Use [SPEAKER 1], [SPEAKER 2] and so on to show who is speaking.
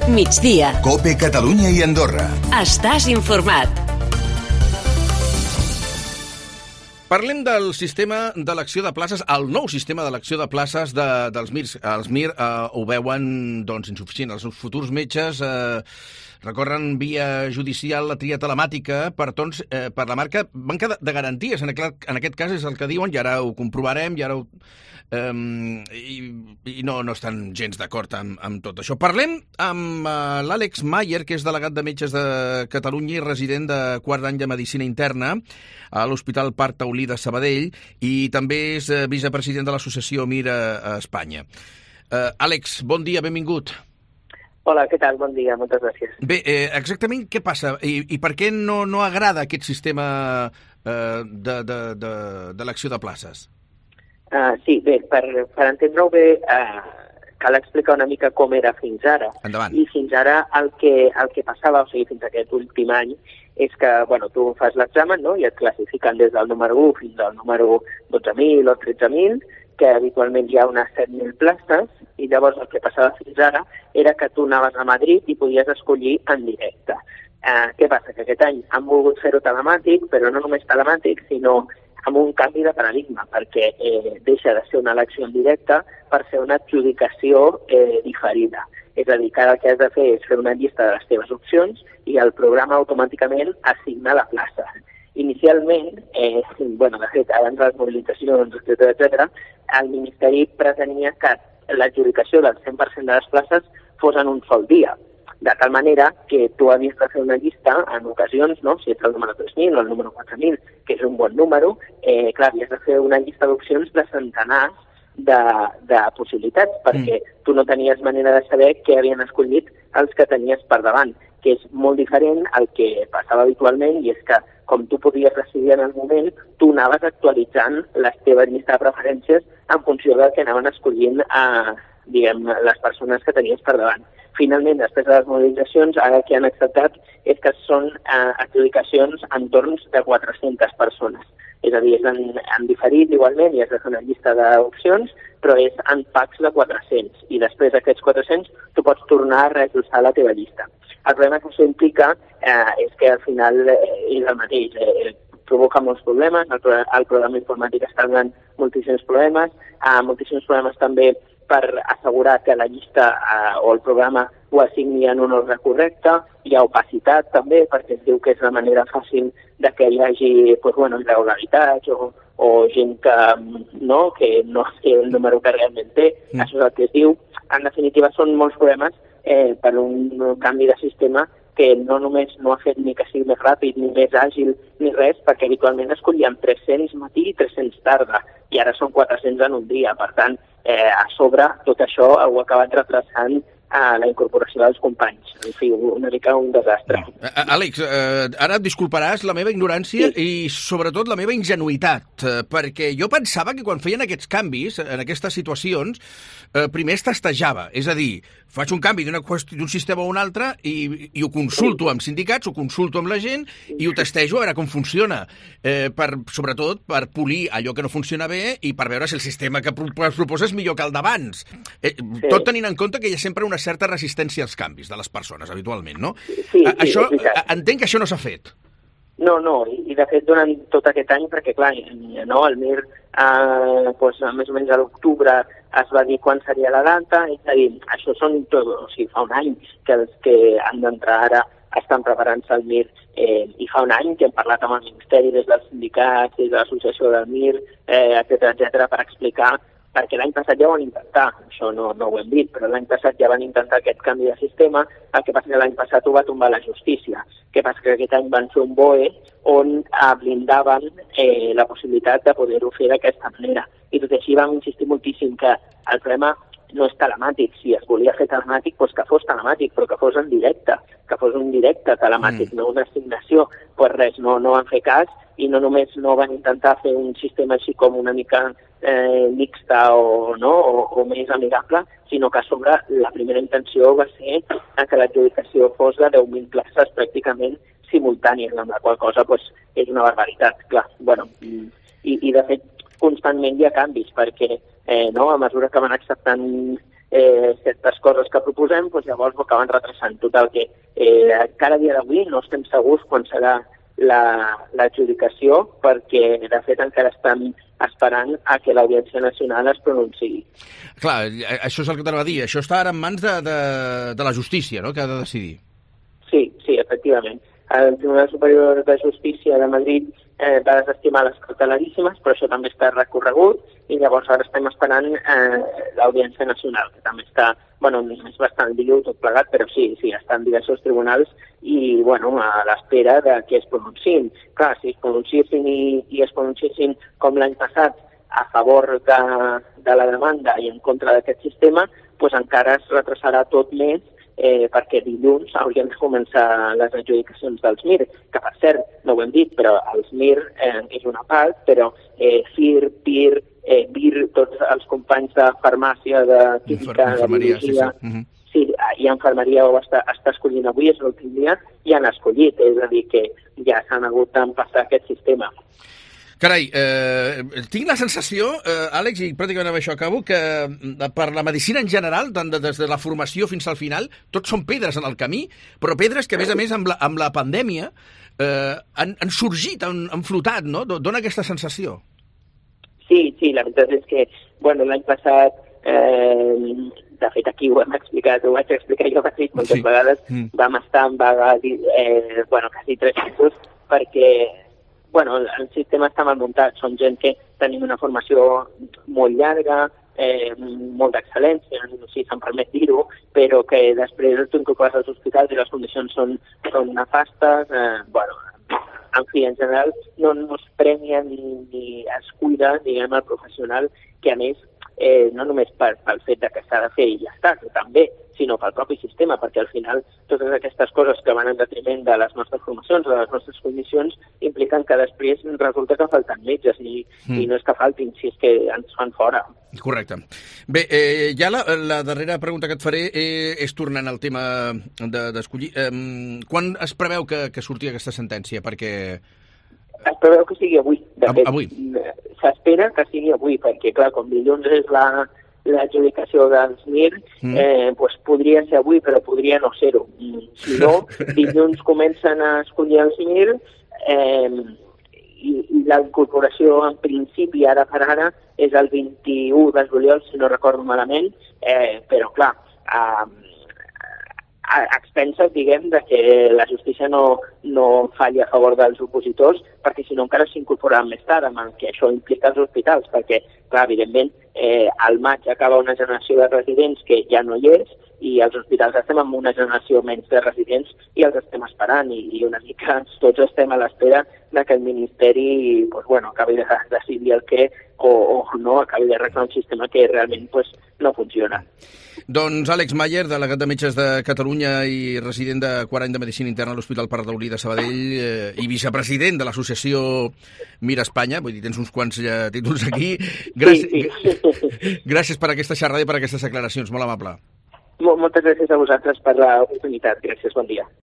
[SPEAKER 1] migdia.
[SPEAKER 2] COPE Catalunya i Andorra.
[SPEAKER 1] Estàs informat.
[SPEAKER 3] Parlem del sistema d'elecció de places, el nou sistema d'elecció de places dels MIR. Els MIR ho veuen insuficient. Els futurs metges recorren via judicial la tria telemàtica per la marca banca de garanties. En aquest cas és el que diuen, i ara ho comprovarem, i no estan gens d'acord amb tot això. Parlem amb l'Àlex Mayer, que és delegat de Metges de Catalunya i resident de quart d'any de Medicina Interna a l'Hospital Parc Taulí de Sabadell, i també és vicepresident de l'associació MIR a Espanya. Àlex, bon dia, benvingut.
[SPEAKER 4] Hola, què tal? Bon dia, moltes gràcies.
[SPEAKER 3] Bé, exactament què passa i per què no agrada aquest sistema d'elecció de places?
[SPEAKER 4] Sí, bé, per entendre-ho bé, cal explicar una mica com era fins ara.
[SPEAKER 3] Endavant.
[SPEAKER 4] I fins ara el que passava, o sigui, fins aquest últim any, és que, tu fas l'examen, no?, i et classifiquen des del número 1 fins al número 12.000 o 13.000, que habitualment hi ha unes 7.000 places, i llavors el que passava fins ara era que tu anaves a Madrid i podies escollir en directe. Què passa? Que aquest any han volgut fer-ho telemàtic, però no només telemàtic, sinó amb un canvi de paradigma, perquè deixa de ser una elecció en directe per ser una adjudicació diferida. És a dir, que ara el que has de fer és fer una llista de les teves opcions i el programa automàticament assigna la plaça. Inicialment, de fet, abans de les mobilitzacions, etc., el Ministeri pretenia que l'adjudicació del 100% de les places fos en un sol dia, de tal manera que tu havies de fer una llista en ocasions, no? Si ets el número 3.000 o el número 4.000, que és un bon número, havies de fer una llista d'opcions de centenars de possibilitats, perquè tu no tenies manera de saber què havien escollit els que tenies per davant, que és molt diferent al que passava habitualment, i és que, com tu podies decidir en el moment, tu anaves actualitzant les teves llistes de preferències en funció del que anaven escollint les persones que tenies per davant. Finalment, després de les mobilitzacions, ara el que han acceptat és que són adjudicacions en torns de 400 persones. És a dir, és en diferit igualment i has de fer una llista d'opcions, però és en packs de 400. I després d'aquests 400 tu pots tornar a reajustar la teva llista. El problema que això implica és que al final és el mateix. Provoca molts problemes, el programa informàtic està donant moltíssims problemes també per assegurar que la llista o el programa ho assigni en un ordre correcte. Hi ha opacitat també, perquè es diu que és la manera fàcil de que hi hagi irregularitats o gent que no sé el número que realment té. Això és el que es diu. En definitiva, són molts problemes per un canvi de sistema que no només no ha fet ni que sigui més ràpid, ni més àgil, ni res, perquè habitualment escollíem 300 matí i 300 tarda, i ara són 400 en un dia. Per tant, a sobre, tot això ho ha acabat retrasant la incorporació dels companys. En fi, una mica un desastre.
[SPEAKER 3] Àlex, ara et disculparàs la meva ignorància i sobretot la meva ingenuïtat, perquè jo pensava que quan feien aquests canvis, en aquestes situacions, primer es testejava. És a dir, faig un canvi d'un sistema a un altre i ho consulto amb sindicats, ho consulto amb la gent i ho testejo a veure com funciona. Sobretot per polir allò que no funciona bé i per veure si el sistema que es proposa és millor que el d'abans. Tot tenint en compte que hi ha sempre una certa resistència als canvis de les persones, habitualment, no?
[SPEAKER 4] Sí,
[SPEAKER 3] entenc que això no s'ha fet.
[SPEAKER 4] No, i de fet durant tot aquest any, perquè clar, el MIR més o menys a l'octubre es va dir quan seria la data, és a dir, això fa un any que els que han d'entrar ara estan preparant-se al MIR, i fa un any que hem parlat amb el Ministeri des dels sindicats, des de l'associació del MIR, etc., per explicar, perquè l'any passat ja ho van intentar, això no ho hem dit, però l'any passat ja van intentar aquest canvi de sistema. El que passa que l'any passat ho va tombar la justícia. Què passa? Que aquest any van fer un BOE on blindaven la possibilitat de poder-ho fer d'aquesta manera. I tot així vam insistir moltíssim que el problema no és telemàtic. Si es volia fer telemàtic, doncs que fos telemàtic, però que fos en directe, que fos un directe telemàtic, no una assignació. Pues res, no van fer cas, i no només no van intentar fer un sistema així com una mica mixta o més amigable, sinó que a sobre la primera intenció va ser que l'adjudicació fos de 10.000 places pràcticament simultànies, amb la qual cosa és una barbaritat, clar. I de fet constantment hi ha canvis, perquè a mesura que van acceptant certes coses que proposem, doncs llavors ho acaben retrasant. Total, que cada dia d'avui no estem segurs quan serà l'adjudicació, perquè de fet encara estan esperant a que l'Audiència Nacional es pronunciï.
[SPEAKER 3] Clar, això és el que t'anava a dir. Això està ara en mans de la justícia, no?, que ha de decidir.
[SPEAKER 4] Sí, efectivament. El Tribunal Superior de Justícia de Madrid va desestimar les cautelaríssimes, però això també està recorregut, i llavors ara estem esperant l'Audiència Nacional, que també està, és bastant diu tot plegat, però sí, està en diversos tribunals i, a l'espera de que es pronunciïn. Clar, si es pronunciessin i es pronunciessin com l'any passat a favor de la demanda i en contra d'aquest sistema, doncs encara es retrasarà tot més, perquè dilluns haurien de començar les adjudicacions dels MIR, que per cert, no ho hem dit, però els MIR és una part, però FIR, PIR, BIR, tots els companys de farmàcia, de química, de biologia, sí, i infermeria ho està escollint avui, és l'últim dia, i han escollit, és a dir, que ja s'han hagut d'empassar aquest sistema.
[SPEAKER 3] Carai, tinc la sensació, Àlex, i pràcticament amb això acabo, que per la medicina en general, des de la formació fins al final, tots són pedres en el camí, però pedres que, a més, amb la pandèmia han sorgit, han flotat, no? Dóna aquesta sensació.
[SPEAKER 4] Sí, la veritat és que, l'any passat, de fet aquí ho hem explicat, ho vaig explicar jo mateix moltes vegades, vam estar en vaga, quasi 3 mesos, perquè el sistema està mal muntat, són gent que tenim una formació molt llarga, molt d'excel·lència, si se'm permet dir-ho, però que després t'incorpores als hospitals i les condicions són nefastes, en fi, en general no es premia ni es cuida, diguem, el professional, que a més, no només pel fet que s'ha de fer i ja està, que també, sinó pel propi sistema, perquè al final totes aquestes coses que van en detriment de les nostres formacions, de les nostres condicions, impliquen que després resulta que falten metges i no és que faltin, si és que ens fan fora.
[SPEAKER 3] Correcte. Bé, ja la darrera pregunta que et faré és tornant al tema d'escollir. Quan es preveu que surti aquesta sentència? Perquè...
[SPEAKER 4] Es preveu que sigui avui. De fet,
[SPEAKER 3] avui.
[SPEAKER 4] S'espera que sigui avui, perquè, clar, com dilluns és l'adjudicació dels MIR, doncs podria ser avui, però podria no ser-ho. Si no, dilluns comencen a escollir els MIR i la incorporació, en principi, ara per ara, és el 21 de juliol, si no recordo malament, però, clar, a expenses, diguem, de que la justícia no falli a favor dels opositors, perquè si no encara s'incorporaran més tard, amb el que això implica els hospitals, perquè, clar, evidentment, al maig acaba una generació de residents que ja no hi és, i els hospitals estem amb una generació menys de residents i els estem esperant, i una mica tots estem a l'espera que el Ministeri acabi de decidir el què o no, acabi de arreglar un sistema que realment no funciona.
[SPEAKER 3] Doncs Àlex Mayer, delegat de Metges de Catalunya i resident de quart any de Medicina Interna a l'Hospital Pare Taulí de Sabadell i vicepresident de l'associació Mir Espanya, vull dir, tens uns quants títols aquí. Gràcies per aquesta xerrada i per aquestes declaracions, molt amable.
[SPEAKER 4] Moltes gràcies a vosaltres per l'oportunitat. Gràcies, bon dia.